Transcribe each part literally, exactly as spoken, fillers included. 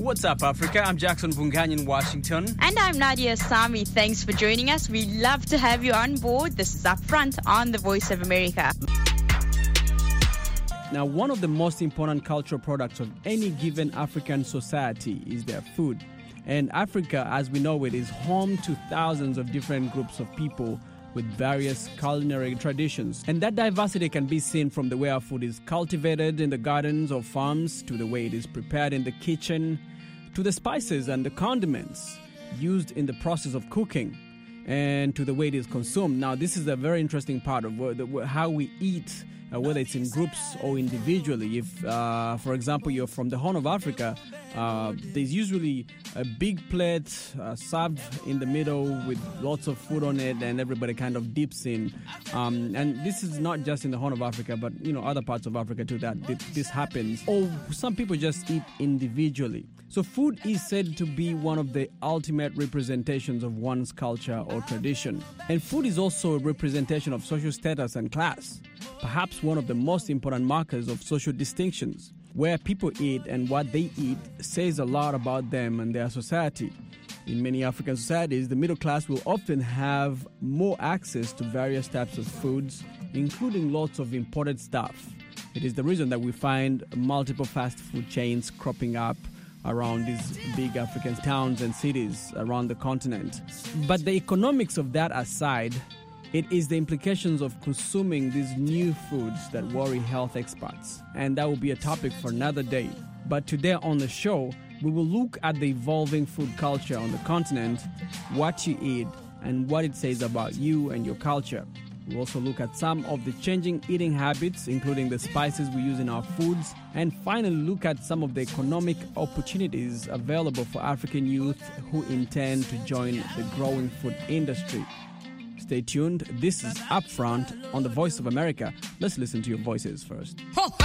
What's up, Africa? I'm Jackson Vungany in Washington. And I'm Nadia Sami. Thanks for joining us. We love to have you on board. This is Upfront on the Voice of America. Now, one of the most important cultural products of any given African society is their food. And Africa, as we know it, is home to thousands of different groups of people with various culinary traditions. And that diversity can be seen from the way our food is cultivated in the gardens or farms, to the way it is prepared in the kitchen, to the spices and the condiments used in the process of cooking, and to the way it is consumed. Now, this is a very interesting part of how we eat, uh, whether it's in groups or individually. If, uh, for example, you're from the Horn of Africa, uh, there's usually a big plate uh, served in the middle with lots of food on it, and everybody kind of dips in. Um, and this is not just in the Horn of Africa, but you know, other parts of Africa too, that this happens. Or some people just eat individually. So food is said to be one of the ultimate representations of one's culture or tradition. And food is also a representation of social status and class, perhaps one of the most important markers of social distinctions. Where people eat and what they eat says a lot about them and their society. In many African societies, the middle class will often have more access to various types of foods, including lots of imported stuff. It is the reason that we find multiple fast food chains cropping up around these big African towns and cities around the continent. But the economics of that aside, it is the implications of consuming these new foods that worry health experts. And that will be a topic for another day. But today on the show, we will look at the evolving food culture on the continent, what you eat, and what it says about you and your culture. We'll also look at some of the changing eating habits, including the spices we use in our foods, and finally look at some of the economic opportunities available for African youth who intend to join the growing food industry. Stay tuned. This is Upfront on the Voice of America. Let's listen to your voices first.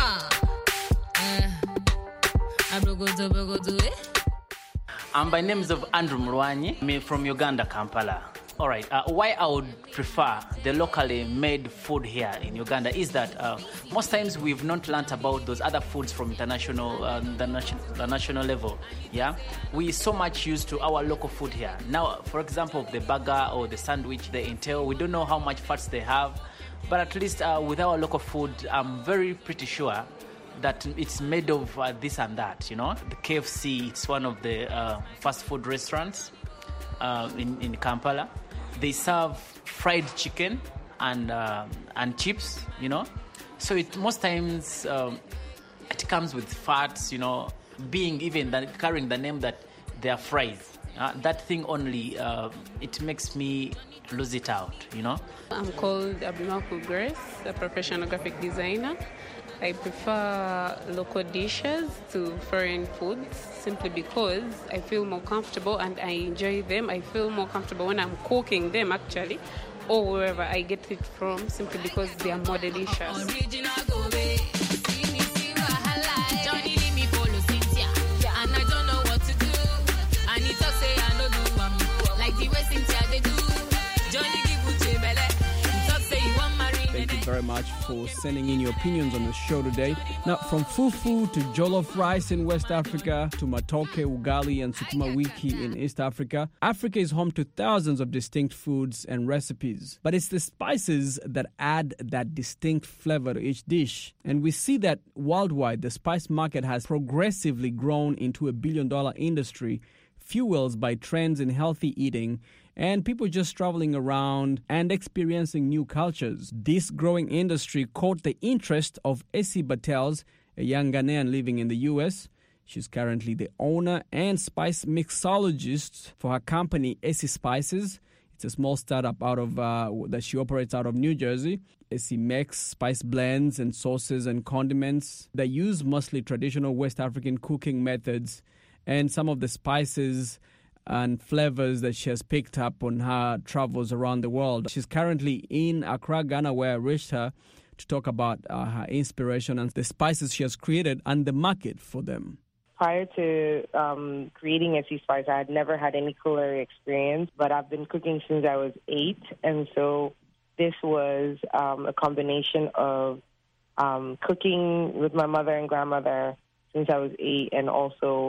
Um, my name is of Andrew Mlwanyi. I'm from Uganda, Kampala. All right. Uh, why I would prefer the locally made food here in Uganda is that uh, most times we've not learned about those other foods from international, uh, the, nation, the national level. Yeah, we so much used to our local food here. Now, for example, the burger or the sandwich they entail, we don't know how much fats they have, but at least uh, with our local food, I'm very pretty sure that it's made of uh, this and that. You know, the K F C, it's one of the uh, fast food restaurants uh, in in Kampala. They serve fried chicken and uh, and chips, you know. So it most times um, it comes with fats, you know, being even that, carrying the name that they are fries. Uh, that thing only, uh, it makes me lose it out, you know. I'm called Abimaku Grace, a professional graphic designer. I prefer local dishes to foreign foods simply because I feel more comfortable and I enjoy them. I feel more comfortable when I'm cooking them, actually, or wherever I get it from, simply because they are more delicious. Thank you very much for sending in your opinions on the show today. Now, from fufu to jollof rice in West Africa to matoke, ugali, and sukuma wiki in East Africa, Africa is home to thousands of distinct foods and recipes. But it's the spices that add that distinct flavor to each dish. And we see that worldwide, the spice market has progressively grown into a billion-dollar industry, fueled by trends in healthy eating and people just traveling around and experiencing new cultures. This growing industry caught the interest of Essie Battels, a young Ghanaian living in the U S. She's currently the owner and spice mixologist for her company, Essie Spices. It's a small startup out of uh, that she operates out of New Jersey. Essie makes spice blends and sauces and condiments that use mostly traditional West African cooking methods, and some of the spices and flavors that she has picked up on her travels around the world. She's currently in Accra, Ghana, where I reached her to talk about uh, her inspiration and the spices she has created and the market for them. Prior to um, creating Essie Spice, I had never had any culinary experience, but I've been cooking since I was eight, and so this was um, a combination of um, cooking with my mother and grandmother since I was eight, and also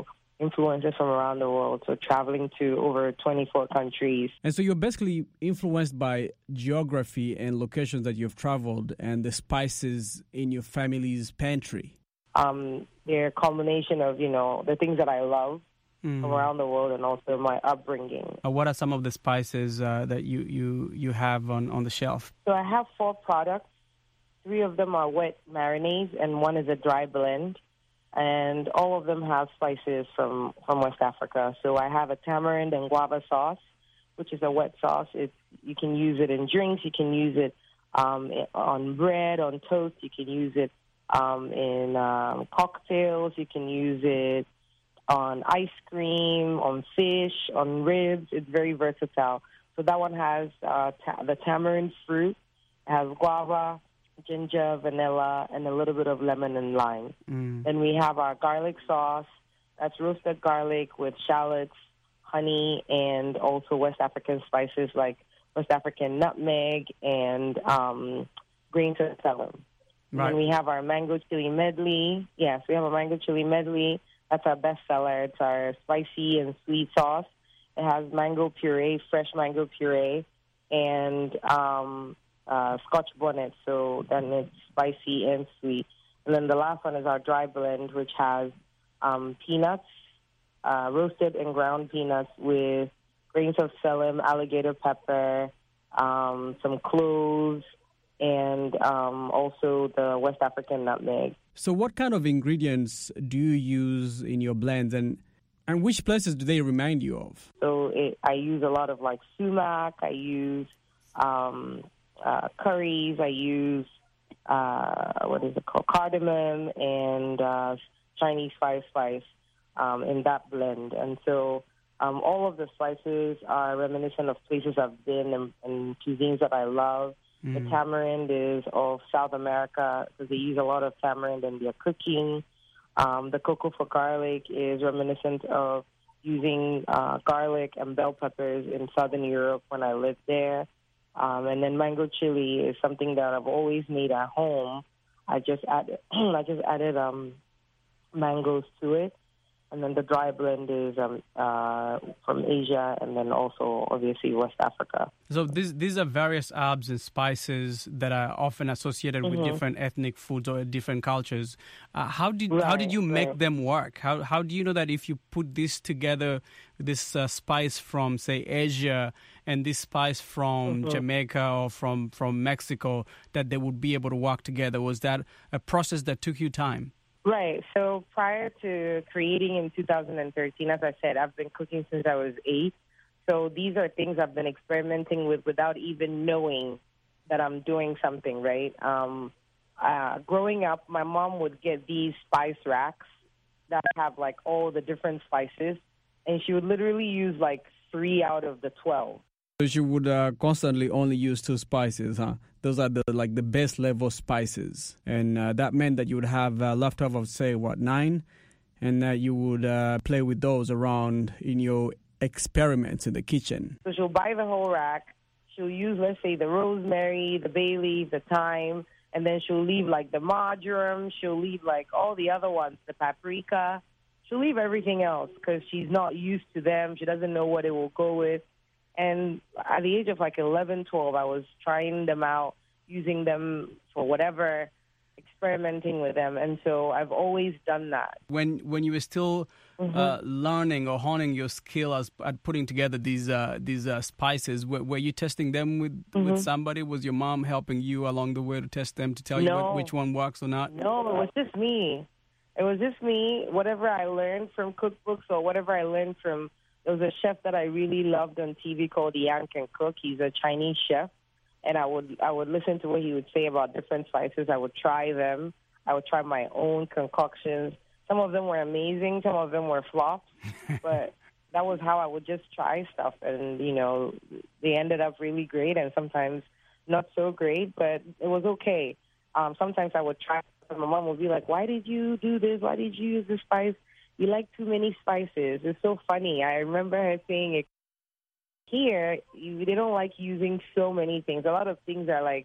influencers from around the world, so traveling to over twenty-four countries. And so you're basically influenced by geography and locations that you've traveled and the spices in your family's pantry. Um, they're a combination of, you know, the things that I love mm. from around the world and also my upbringing. Uh, what are some of the spices uh, that you, you, you have on, on the shelf? So I have four products. Three of them are wet marinades and one is a dry blend. And all of them have spices from, from West Africa. So I have a tamarind and guava sauce, which is a wet sauce. It's, you can use it in drinks. You can use it um, on bread, on toast. You can use it um, in um, cocktails. You can use it on ice cream, on fish, on ribs. It's very versatile. So that one has uh, ta- the tamarind fruit. It has guava, ginger, vanilla, and a little bit of lemon and lime. Mm. Then we have our garlic sauce. That's roasted garlic with shallots, honey, and also West African spices like West African nutmeg and um, grains of celery. Right. And we have our mango chili medley. Yes, we have a mango chili medley. That's our best seller. It's our spicy and sweet sauce. It has mango puree, fresh mango puree, and um, Uh, Scotch bonnet, so then it's spicy and sweet. And then the last one is our dry blend, which has um, peanuts, uh, roasted and ground peanuts with grains of psyllium, alligator pepper, um, some cloves, and um, also the West African nutmeg. So what kind of ingredients do you use in your blends, and and which places do they remind you of? So it, I use a lot of like sumac. I use um, uh, curries. I use uh, what is it called, cardamom, and uh, Chinese five spice um, in that blend. And so um, all of the spices are reminiscent of places I've been and, and cuisines that I love. Mm. The tamarind is of South America because they use a lot of tamarind in their cooking. Um, the cocoa for garlic is reminiscent of using uh, garlic and bell peppers in Southern Europe when I lived there. Um, and then mango chili is something that I've always made at home. I just added, I just added um, mangoes to it. And then the dry blend is um, uh, from Asia and then also, obviously, West Africa. So these these are various herbs and spices that are often associated mm-hmm. with different ethnic foods or different cultures. Uh, how did right, how did you make right. them work? How how do you know that if you put this together, this uh, spice from, say, Asia and this spice from mm-hmm. Jamaica or from, from Mexico, that they would be able to work together? Was that a process that took you time? Right. So prior to creating in two thousand thirteen, as I said, I've been cooking since I was eight. So these are things I've been experimenting with without even knowing that I'm doing something, right? Um, uh, growing up, my mom would get these spice racks that have, like, all the different spices, and she would literally use, like, three out of the twelve. So she would uh, constantly only use two spices, huh? Those are the like the base level spices, and uh, that meant that you would have uh, leftover, say, what, nine, and that you would uh, play with those around in your experiments in the kitchen. So she'll buy the whole rack. She'll use, let's say, the rosemary, the bay leaf, the thyme, and then she'll leave like the marjoram. She'll leave like all the other ones, the paprika. She'll leave everything else because she's not used to them. She doesn't know what it will go with. And at the age of like eleven, twelve, I was trying them out, using them for whatever, experimenting with them. And so I've always done that. When when you were still mm-hmm. uh, learning or honing your skill as, at putting together these uh, these uh, spices, were, were you testing them with, mm-hmm. with somebody? Was your mom helping you along the way to test them, to tell no. you what, which one works or not? No, it was just me. It was just me. Whatever I learned from cookbooks or whatever I learned from... There was a chef that I really loved on T V called Yang Can Cook. He's a Chinese chef, and I would I would listen to what he would say about different spices. I would try them. I would try my own concoctions. Some of them were amazing. Some of them were flops, but that was how I would just try stuff, and you know, they ended up really great, and sometimes not so great, but it was okay. Um, sometimes I would try, and my mom would be like, "Why did you do this? Why did you use this spice? You like too many spices." It's so funny. I remember her saying it. Here, you, they don't like using so many things. A lot of things are like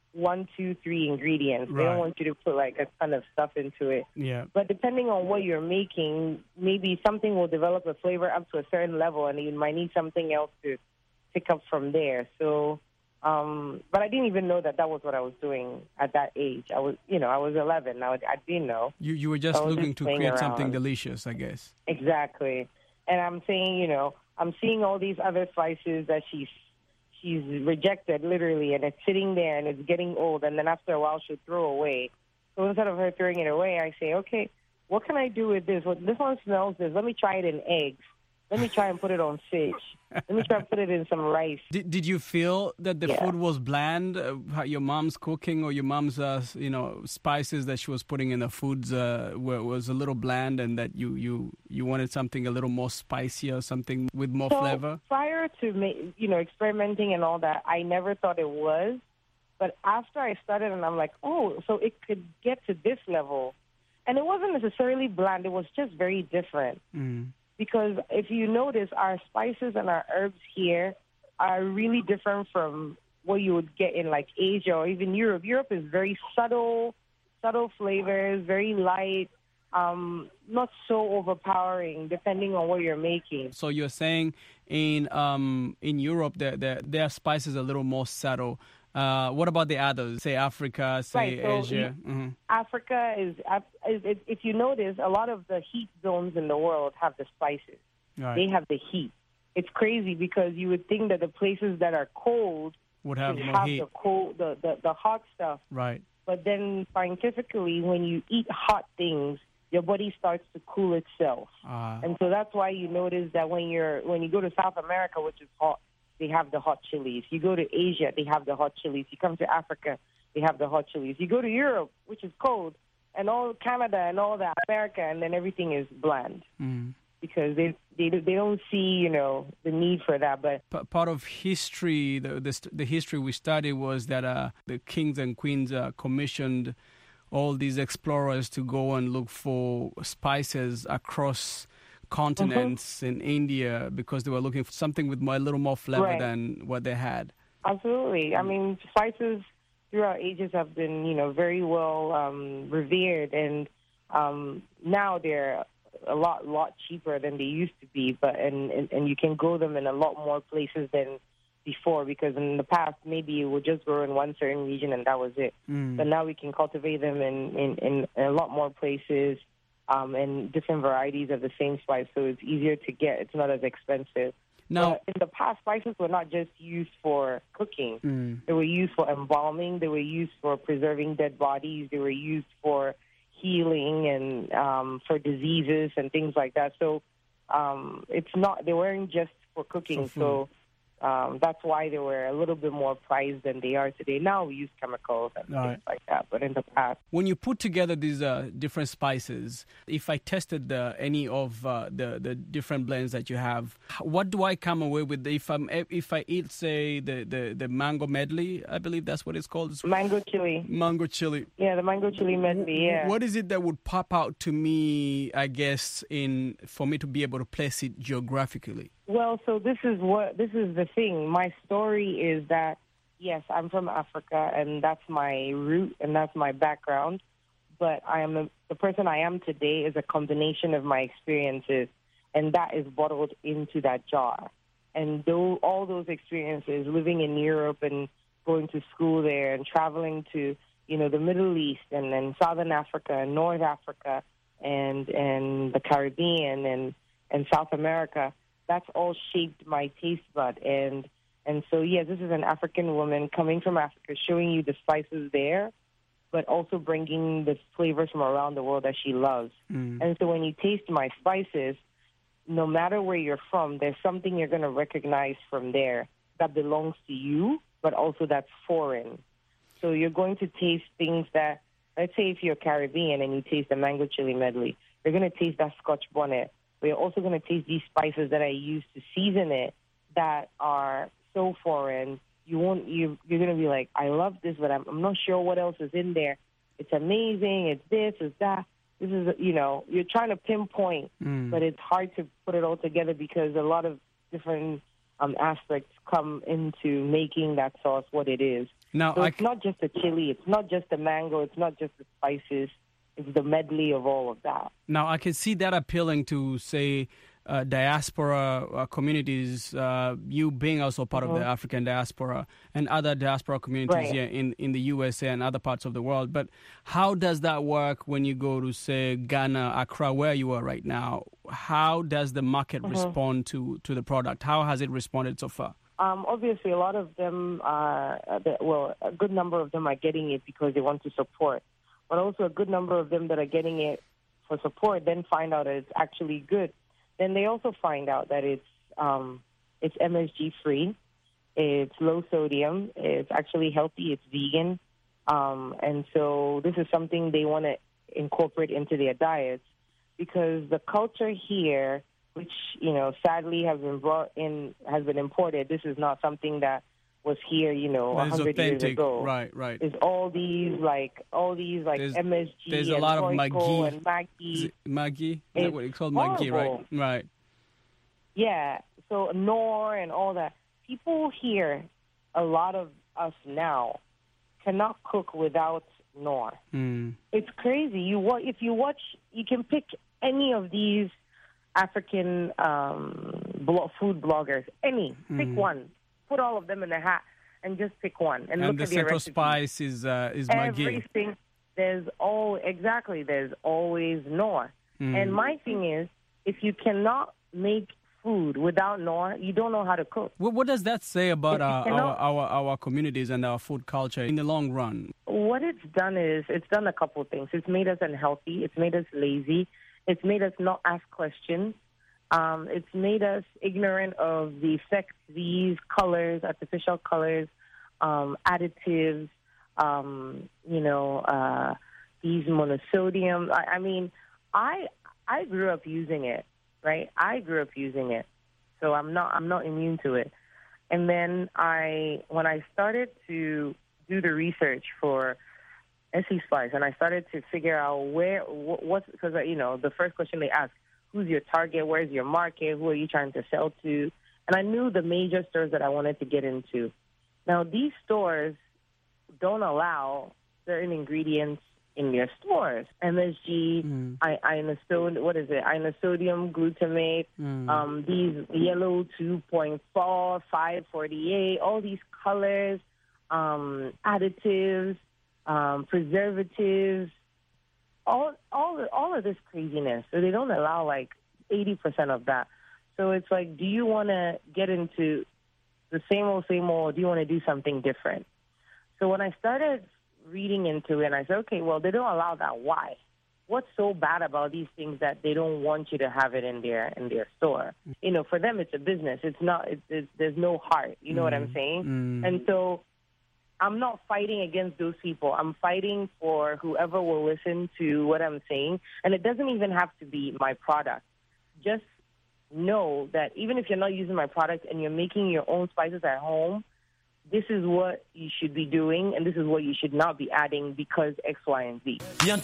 one, two, three ingredients. Right. They don't want you to put like a ton of stuff into it. Yeah. But depending on what you're making, maybe something will develop a flavor up to a certain level, and you might need something else to pick up from there. So, um, but I didn't even know that that was what I was doing at that age. I was, you know, I was eleven. I, was, I didn't know. You you were just I was looking just to playing create something around. delicious, I guess. Exactly. And I'm saying, you know, I'm seeing all these other spices that she's she's rejected, literally, and it's sitting there and it's getting old, and then after a while she'll throw away. So instead of her throwing it away, I say, okay, what can I do with this? Well, this one smells this. Let me try it in eggs. Let me try and put it on fish. Let me try and put it in some rice. Did Did you feel that the Yeah. food was bland? Uh, how your mom's cooking or your mom's, uh, you know, spices that she was putting in the foods uh, were, was a little bland, and that you, you, you wanted something a little more spicier, something with more So flavor? prior to ma- you know experimenting and all that, I never thought it was. But after I started, and I'm like, oh, so it could get to this level, and it wasn't necessarily bland. It was just very different. Mm. Because if you notice, our spices and our herbs here are really different from what you would get in like Asia or even Europe. Europe is very subtle, subtle flavors, very light, um, not so overpowering, depending on what you're making. So you're saying in um, in Europe, their their their spices are a little more subtle. Uh, what about the others? Say Africa, say Right, so Asia. you- Mhm. Africa is, is, is, if you notice, a lot of the heat zones in the world have the spices. Right. They have the heat. It's crazy because you would think that the places that are cold Would have should more have heat. the cold, the, the, the hot stuff. Right. But then scientifically, when you eat hot things, your body starts to cool itself. Uh, And so that's why you notice that when you're when you go to South America, which is hot, they have the hot chilies. You go to Asia, they have the hot chilies. You come to Africa, they have the hot chilies. You go to Europe, which is cold, and all Canada and all that, America, and then everything is bland mm. because they they they don't see, you know, the need for that. But P- part of history, the, the st- the history we studied was that uh, the kings and queens uh, commissioned all these explorers to go and look for spices across continents in India because they were looking for something with more, a little more flavor Right. than what they had. absolutely, I mean, spices throughout ages have been, you know, very well um, revered, and um, now they're a lot, lot cheaper than they used to be. But and, and and you can grow them in a lot more places than before, because in the past maybe you would just grow in one certain region and that was it. Mm. But now we can cultivate them in in, in a lot more places, um, and different varieties of the same spice, so it's easier to get. It's not as expensive. Now, But in the past, spices were not just used for cooking. mm, They were used for embalming. They were used for preserving dead bodies. They were used for healing and um, for diseases and things like that. So um, it's not. They weren't just for cooking. For so um, that's why they were a little bit more prized than they are today. Now we use chemicals and All things right. like that. But in the past, when you put together these uh, different spices, if I tested the, any of uh, the the different blends that you have, what do I come away with? If I'm if I eat, say, the, the, the mango medley, I believe that's what it's called. It's mango chili. mango chili. Yeah, the mango chili medley. Yeah. What is it that would pop out to me, I guess, in for me to be able to place it geographically? Well, so this is what this is the thing. My story is that yes, I'm from Africa, and that's my root and that's my background. But I am a, the person I am today is a combination of my experiences, and that is bottled into that jar. And though all those experiences, living in Europe and going to school there, and traveling to you know the Middle East and then Southern Africa and North Africa and and the Caribbean and and South America. That's all shaped my taste bud. And and so, yes, this is an African woman coming from Africa, showing you the spices there, but also bringing the flavors from around the world that she loves. Mm. And so when you taste my spices, no matter where you're from, there's something you're going to recognize from there that belongs to you, but also that's foreign. So you're going to taste things that, let's say if you're Caribbean and you taste the mango chili medley, you're going to taste that Scotch bonnet. We're also going to taste these spices that I use to season it that are so foreign. You won't. You, you're going to be like, I love this, but I'm, I'm not sure what else is in there. It's amazing. It's this. It's that. This is, you know, you're trying to pinpoint, Mm. but it's hard to put it all together because a lot of different um, aspects come into making that sauce what it is. Now, so I it's c- not just the chili, it's not just the mango, it's not just the spices, it's the medley of all of that. Now, I can see that appealing to, say, uh, diaspora uh, communities, uh, you being also part mm-hmm. of the African diaspora and other diaspora communities right. here in, in the U S A and other parts of the world. But how does that work when you go to, say, Ghana, Accra, where you are right now? How does the market mm-hmm. respond to, to the product? How has it responded so far? Um, obviously, a lot of them, are, well, a good number of them are getting it because they want to support. But also a good number of them that are getting it for support then find out that it's actually good. Then they also find out that it's um, it's M S G free, it's low sodium, it's actually healthy, it's vegan. Um, and so this is something they want to incorporate into their diets because the culture here, which, you know, sadly has been brought in, has been imported, this is not something that was here, you know, a hundred years ago. Right, right. Is all these like all these like there's, M S G there's and a lot Royco of Maggi. and Maggi. Maggi? Is it's that what it's called? Maggi, right? Right. Yeah. So Knorr and all that. People here, a lot of us now, cannot cook without Knorr. Mm. It's crazy. You wa- if you watch, you can pick any of these African um, blo- food bloggers. Any, mm. pick one. Put all of them in a hat and just pick one and, and look the at their central recipe. spice is uh, is Maggi. Everything there's all exactly there's always Knorr. Mm. And my thing is, if you cannot make food without Knorr, you don't know how to cook. What, what does that say about our, cannot, our, our our communities and our food culture in the long run? What it's done is it's done a couple of things. It's made us unhealthy. It's made us lazy. It's made us not ask questions. Um, it's made us ignorant of the effects these colors, artificial colors, um, additives, um, you know, uh, these monosodium. I, I mean, I I grew up using it, right? I grew up using it, so I'm not I'm not immune to it. And then I, when I started to do the research for Essie Spice, and I started to figure out where what, what's because you know the first question they ask. Who's your target? Where's your market? Who are you trying to sell to? And I knew the major stores that I wanted to get into. Now, these stores don't allow certain ingredients in their stores. M S G, mm. I, inosodium, what is it? Inosodium glutamate, mm. um, these yellow two point four, five forty-eight, all these colors, um, additives, um, preservatives, all all all of this craziness. So they don't allow like eighty percent of that. So it's like, do you want to get into the same old, same old, or do you want to do something different? So when I started reading into it, and I said, okay, well, they don't allow that. Why? What's so bad about these things that they don't want you to have it in their in their store? You know, for them, it's a business. It's not. It's, it's, there's no heart. You know mm. what I'm saying? Mm. And so I'm not fighting against those people. I'm fighting for whoever will listen to what I'm saying. And it doesn't even have to be my product. Just know that even if you're not using my product and you're making your own spices at home, this is what you should be doing, and this is what you should not be adding because X, Y, and Z.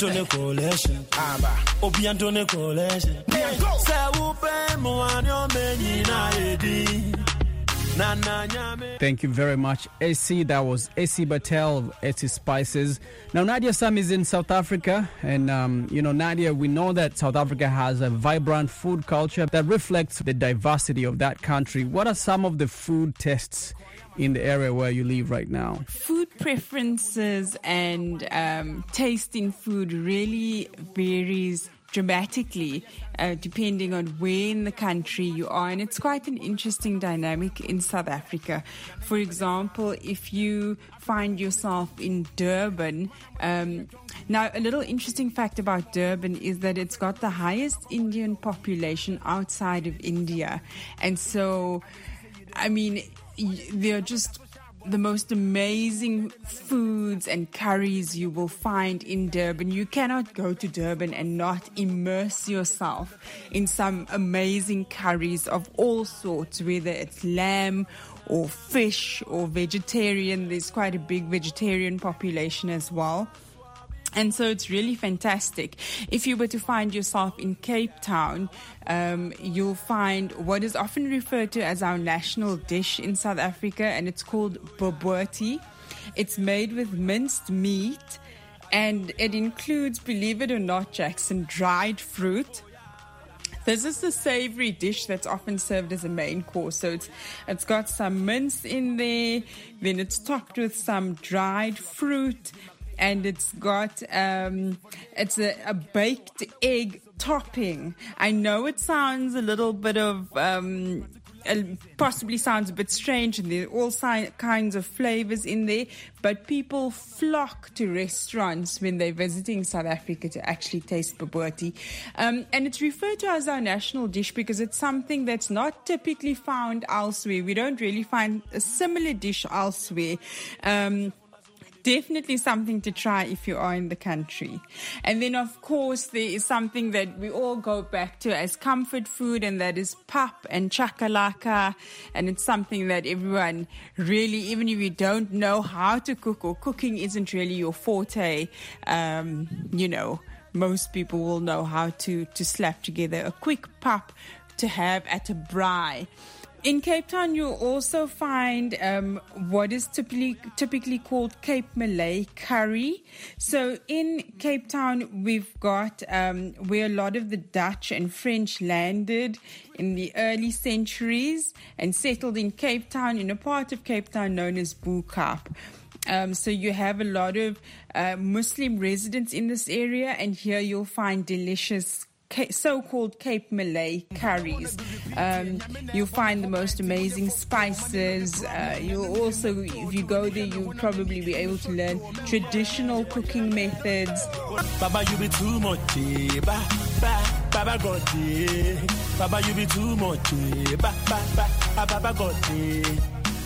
Thank you very much, Essie. That was Essie Batel of Essie Spices. Now, Nadia Sam is in South Africa. And, um, you know, Nadia, we know that South Africa has a vibrant food culture that reflects the diversity of that country. What are some of the food tastes in the area where you live right now? Food preferences and um, taste in food really varies dramatically uh, depending on where in the country you are, and it's quite an interesting dynamic in South Africa. For example, if you find yourself in Durban, um, now a little interesting fact about Durban is that it's got the highest Indian population outside of India, and so I mean they're just the most amazing foods and curries you will find in Durban. You cannot go to Durban and not immerse yourself in some amazing curries of all sorts, whether it's lamb or fish or vegetarian. There's quite a big vegetarian population as well. And so it's really fantastic. If you were to find yourself in Cape Town, um, you'll find what is often referred to as our national dish in South Africa, and it's called bobotie. It's made with minced meat, and it includes, believe it or not, Jackson, dried fruit. This is the savory dish that's often served as a main course. So it's it's got some mince in there, then it's topped with some dried fruit, and it's got um, it's a, a baked egg topping. I know it sounds a little bit of um, it possibly sounds a bit strange, and there are all si- kinds of flavors in there, but people flock to restaurants when they're visiting South Africa to actually taste bobotie. Um, and it's referred to as our national dish because it's something that's not typically found elsewhere. We don't really find a similar dish elsewhere. Um, Definitely something to try if you are in the country. And then, of course, there is something that we all go back to as comfort food, and that is pap and chakalaka. And it's something that everyone really, even if you don't know how to cook or cooking isn't really your forte, um, you know, most people will know how to, to slap together a quick pap to have at a braai. In Cape Town, you'll also find um, what is typically typically called Cape Malay curry. So in Cape Town, we've got um, where a lot of the Dutch and French landed in the early centuries and settled in Cape Town, in a part of Cape Town known as Bo Kaap. Um, so you have a lot of uh, Muslim residents in this area, and here you'll find delicious so-called Cape Malay curries. Um, you'll find the most amazing spices. Uh, you'll also, if you go there, you'll probably be able to learn traditional cooking methods. Baba, you be too much. Baba got it. Baba, you be too much. Baba got it.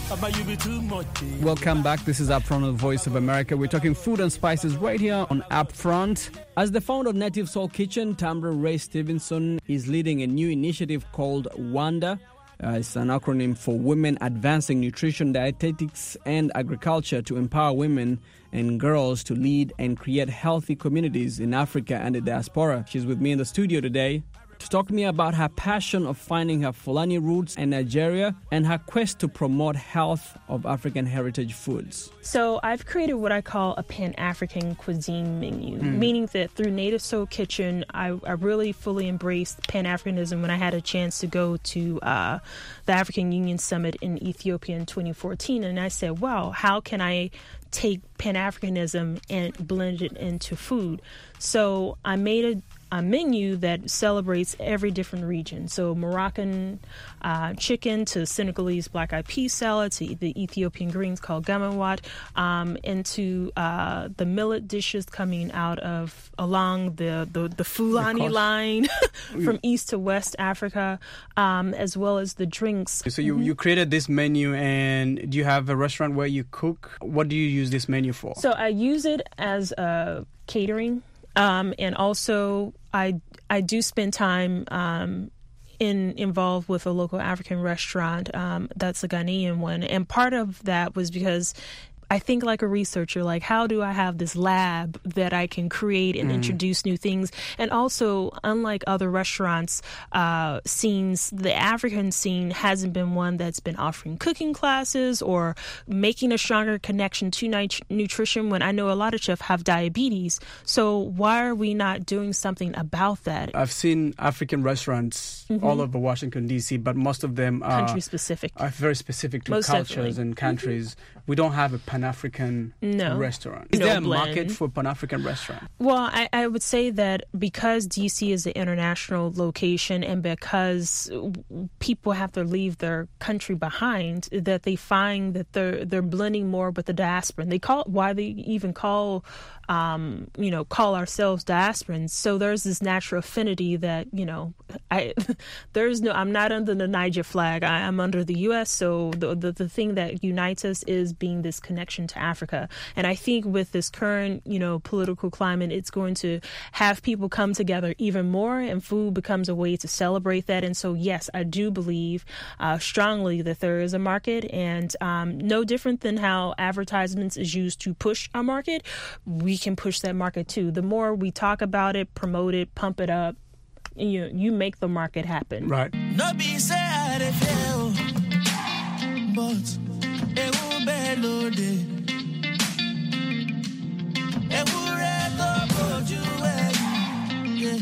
Welcome back. This is Upfront on the Voice of America. We're talking food and spices right here on Upfront. As the founder of Native Soul Kitchen, Tambra Ray Stevenson is leading a new initiative called WANDA. Uh, it's an acronym for Women Advancing Nutrition, Dietetics and Agriculture to empower women and girls to lead and create healthy communities in Africa and the diaspora. She's with me in the studio today to talk to me about her passion of finding her Fulani roots in Nigeria and her quest to promote health of African heritage foods. So I've created what I call a Pan-African cuisine menu, mm. meaning that through Native Soul Kitchen, I, I really fully embraced Pan-Africanism when I had a chance to go to uh, the African Union Summit in Ethiopia in twenty fourteen. And I said, wow, how can I take Pan-Africanism and blend it into food? So I made a a menu that celebrates every different region. So Moroccan uh, chicken to Senegalese black-eyed pea salad to the Ethiopian greens called gamawat, um, into uh, the millet dishes coming out of along the, the, the Fulani line from east to west Africa, um, as well as the drinks. So you, mm-hmm. you created this menu, and do you have a restaurant where you cook? What do you use this menu for? So I use it as a catering. Um, and also, I I do spend time um, in involved with a local African restaurant um, that's a Ghanaian one. And part of that was because I think like a researcher, like how do I have this lab that I can create and mm. introduce new things? And also, unlike other restaurants uh, scenes, the African scene hasn't been one that's been offering cooking classes or making a stronger connection to nit- nutrition when I know a lot of chefs have diabetes. So why are we not doing something about that? I've seen African restaurants mm-hmm. all over Washington, D C, but most of them are country specific. Are very specific to most cultures definitely. and countries. Mm-hmm. We don't have a Pan-African no. restaurant. Is no there a blend. market for Pan-African restaurant? Well, I, I would say that because D C is an international location and because people have to leave their country behind, that they find that they're they're blending more with the diaspora. And they call it, why they even call um, you know, call ourselves diasporans. So there's this natural affinity that, you know, I there's no, I'm not under the Niger flag. I, I'm under the U S. So the, the the thing that unites us is being this connection to Africa. And I think with this current, you know, political climate, it's going to have people come together even more, and food becomes a way to celebrate that. And so, yes, I do believe uh, strongly that there is a market, and um, no different than how advertisements is used to push a market, we can push that market too. The more we talk about it, promote it, pump it up, you you make the market happen. Right. No be sad, but it will be loaded. ojú ẹ̀.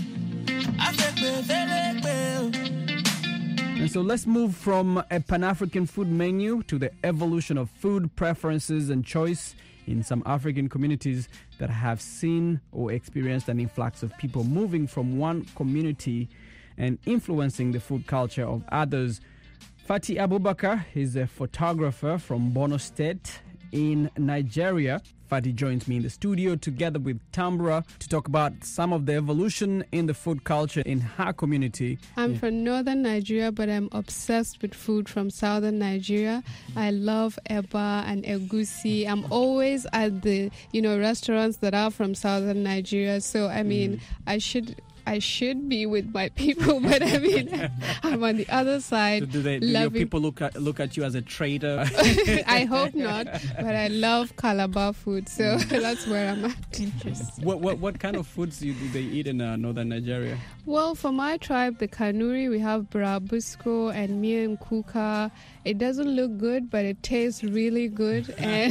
And so let's move from a Pan-African food menu to the evolution of food preferences and choice in some African communities that have seen or experienced an influx of people moving from one community and influencing the food culture of others. Fatih Abubakar is a photographer from Borno State in Nigeria. Fatih joins me in the studio together with Tambra to talk about some of the evolution in the food culture in her community. I'm yeah. from northern Nigeria, but I'm obsessed with food from southern Nigeria. I love eba and egusi. I'm always at the, you know, restaurants that are from southern Nigeria. So, I mean, mm. I should... I should be with my people, but I mean, I'm on the other side. So do they, do your people look at look at you as a traitor? I hope not, but I love Calabar food, so that's where I'm at. Interesting. What what what kind of foods do they eat in uh, northern Nigeria? Well, for my tribe, the Kanuri, we have Brabusco and Mian Kuka. It doesn't look good, but it tastes really good. And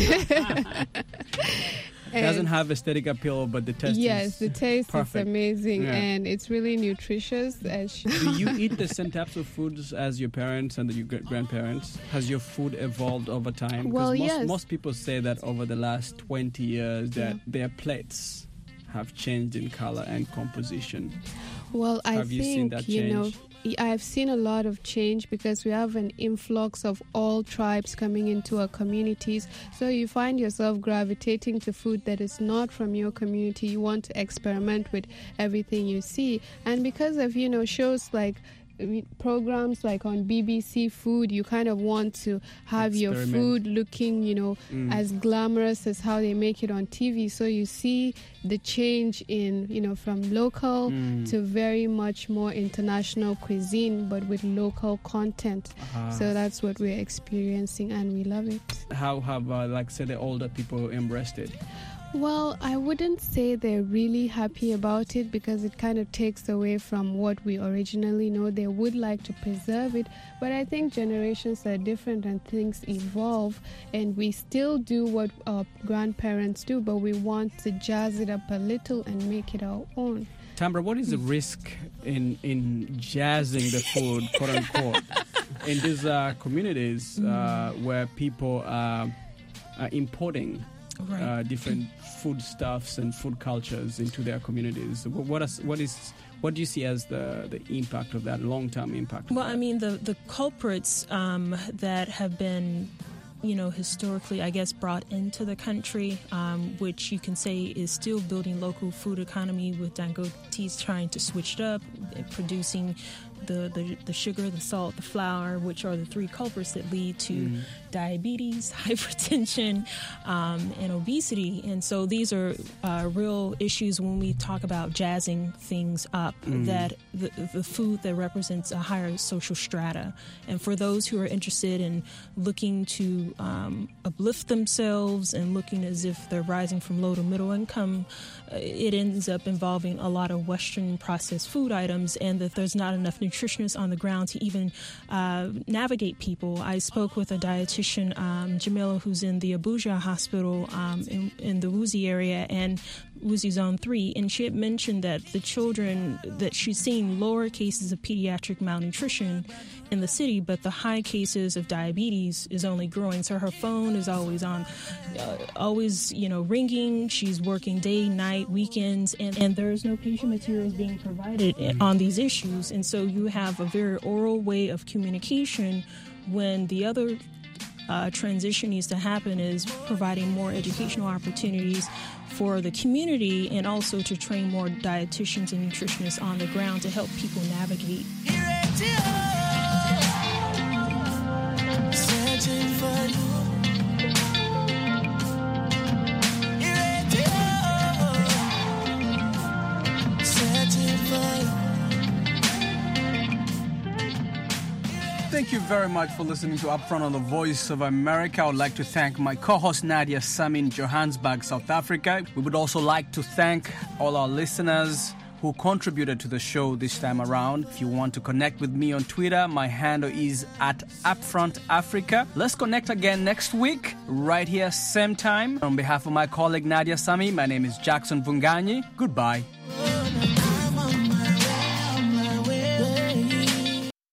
it doesn't have aesthetic appeal, but the taste yes, is the taste perfect. is amazing, yeah. and it's really nutritious. Do you eat the same types of foods as your parents and your grandparents? Has your food evolved over time? Well, most, yes. most people say that over the last twenty years that yeah. their plates have changed in color and composition. Well, I have think, you seen that you change? know, I've seen a lot of change because we have an influx of all tribes coming into our communities. So you find yourself gravitating to food that is not from your community. You want to experiment with everything you see. And because of, you know, shows like programs like on B B C Food, you kind of want to have Experiment. your food looking, you know, mm. as glamorous as how they make it on T V. So you see the change in, you know, from local mm. to very much more international cuisine, but with local content. Uh-huh. So that's what we're experiencing, and we love it. How have, uh, like, say, the older people embraced it? Well, I wouldn't say they're really happy about it because it kind of takes away from what we originally know. They would like to preserve it, but I think generations are different and things evolve, and we still do what our grandparents do, but we want to jazz it up a little and make it our own. Tambra, what is the risk in, in jazzing the food, quote unquote, in these uh, communities uh, where people are, are importing Right. Uh, different foodstuffs and food cultures into their communities? What is, what is what do you see as the, the impact of that, long-term impact? Well, I mean, the, the culprits um, that have been, you know, historically, I guess, brought into the country, um, which you can say is still building local food economy with Dangote's trying to switch it up, producing the, the, the sugar, the salt, the flour, which are the three culprits that lead to mm. diabetes, hypertension, um, and obesity. And so these are uh, real issues when we talk about jazzing things up, mm. that the, the food that represents a higher social strata. And for those who are interested in looking to um, uplift themselves and looking as if they're rising from low to middle income, uh, it ends up involving a lot of Western processed food items, and that there's not enough nutritionists on the ground to even uh, navigate people. I spoke with a dietitian, um, Jamila, who's in the Abuja hospital um, in, in the Wuzi area and Wuzi Zone three, and she had mentioned that the children, that she's seen lower cases of pediatric malnutrition in the city, but the high cases of diabetes is only growing. So her phone is always on, uh, always, you know, ringing. She's working day, night, weekends, and, and there's no patient materials being provided on these issues. And so you have a very oral way of communication when the other uh, transition needs to happen is providing more educational opportunities for the community and also to train more dietitians and nutritionists on the ground to help people navigate. Thank you very much for listening to Upfront on the Voice of America. I would like to thank my co-host Nadia Sami in Johannesburg, South Africa. We would also like to thank all our listeners who who contributed to the show this time around. If you want to connect with me on Twitter, my handle is at Upfront Africa. Let's connect again next week, right here, same time. On behalf of my colleague Nadia Sami, my name is Jackson Vunganyi. Goodbye.